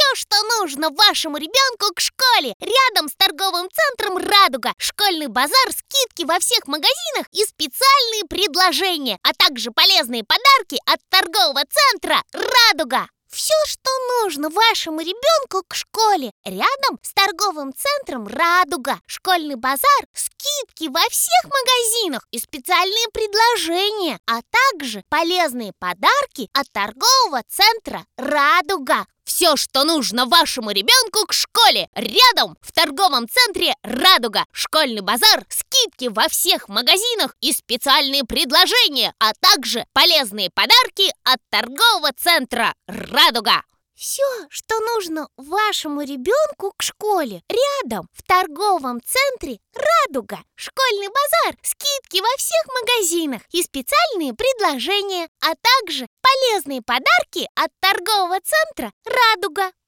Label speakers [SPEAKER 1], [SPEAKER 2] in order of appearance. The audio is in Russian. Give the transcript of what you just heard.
[SPEAKER 1] что нужно вашему ребенку к школе. Рядом с торговым центром «Радуга». Школьный базар, скидки во всех магазинах и специальные предложения, а также полезные подарки от торгового центра «Радуга». Все, что нужно вашему ребенку к школе. Рядом с торговым центром «Радуга». Школьный базар, скидки во всех магазинах и специальные предложения, а также полезные подарки от торгового центра «Радуга». Все, что нужно вашему ребенку к школе. Рядом в торговом центре «Радуга». Школьный базар, скидки во всех магазинах и специальные предложения, а также полезные подарки от торгового центра «Радуга». Все, что нужно вашему ребенку к школе. Рядом в торговом центре «Радуга». Школьный базар, скидки во всех магазинах и специальные предложения, а также полезные подарки от торгового центра «Радуга».